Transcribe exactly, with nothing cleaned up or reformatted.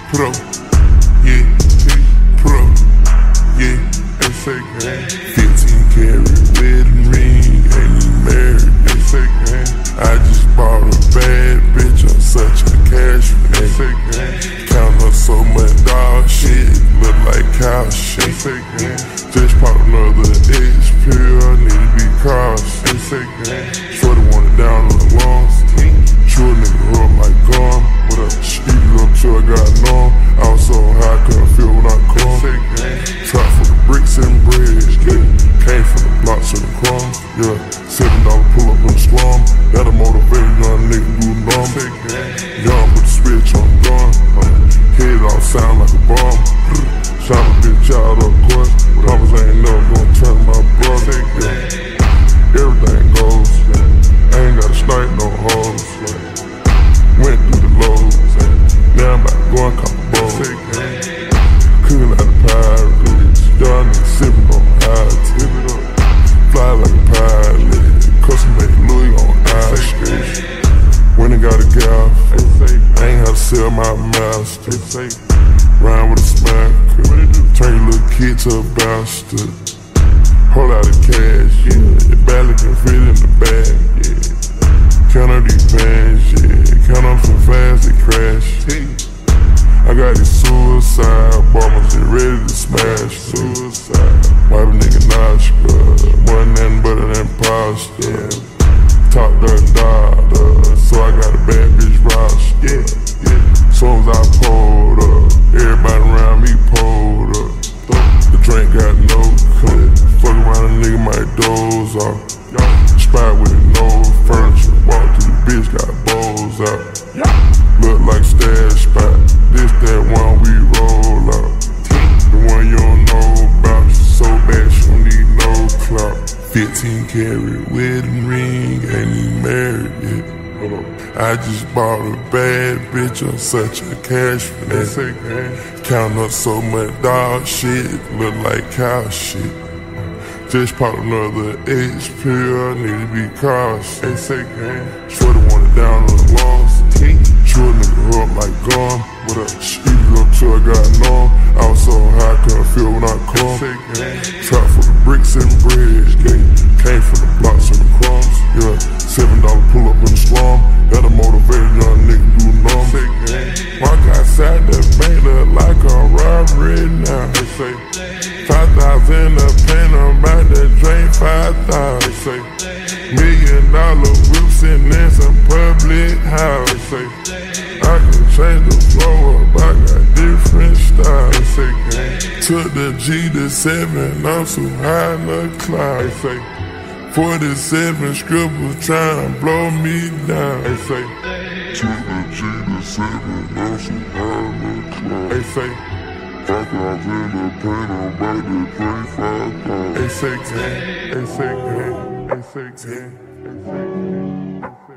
pro, yeah, pro, yeah, they say gang. fifteen karat wedding ring, ain't even married, they say gang. I just bought a bad bitch, I'm such a cash man, they say gang. Count up so much dog shit, look like cow shit, they say gang. Just popped another H pill, need to be cautious, they say gang. Shorty want it down on the lungs, chew a nigga up like gum. What up? Eat it up till I got numb. I was so high, I couldn't feel when I come. Trap for the bricks and bread, yeah. Came from the blocks and the crumbs, yeah. Seven dollar pull up in the slum. That'll motivate young nigga do numb. Young with the switch on the gun. Head off sound like a bomb. Shot a bitch out of course. Promise I ain't never gonna turn my brother, yeah. Everything goes, yeah. I ain't gotta snipe no hoes, yeah. Went through the lows, now I'm about to go and cop a bowl. Cooking out the pirates, y'all niggas sippin' on high tip. Fly like a pilot, custom made Louis on ice skate. When I got a gal, I ain't had to sell my master. Rhyme with a smacker, turn your little kid to a bastard. Hold out the cash, yeah, your belly can fit in the bag, yeah. Count up these bands, yeah. Count up so fast they crash. I got these suicide bombers, they ready to smash. Suicide. Wipe a nigga Noshka, wasn't nothing but an imposter. Top done died, so I got a bad bitch roster. Yeah, yeah. Soon as I pulled up, everybody around me pulled up. The drink got no cut. Fuck around a nigga might doze off. Spot with no furniture. Walk through the bitch, got bowls out. Look like stash spot. This that one we roll out. The one you don't know about. She so bad she don't need no clout. fifteen karat wedding ring, ain't even married yet. I just bought a bad bitch, I'm such a cash finesse. Count up so much dog shit, look like cow shit. Just popped another H pill, need to be cautious. They say gang. Shorty want it down on the lungs. Chew a nigga up like gum. What up? Eat it up till I got numb. I was so high, I couldn't feel when I come. Trap for the bricks and bread, yeah. Came from the blocks and the crumbs, yeah. Seven dollar pull up in the slum. That'll motivate young nigga do numb. Walk outside the bank, look like a robbery now. They say five thousand a paint, I'm about to drink five thousand. They say million dollar whips and then some public house. They say I can change the flow up, I got different styles. They say took the G to seven, I'm so high in the cloud. They say forty-seven scribbles trying to blow me down. They say took the G to seven, I'm so high in the cloud. They say five thousand in the paint, I'm about to drink five thousand. They say gang, they say gang, they say gang, they say gang.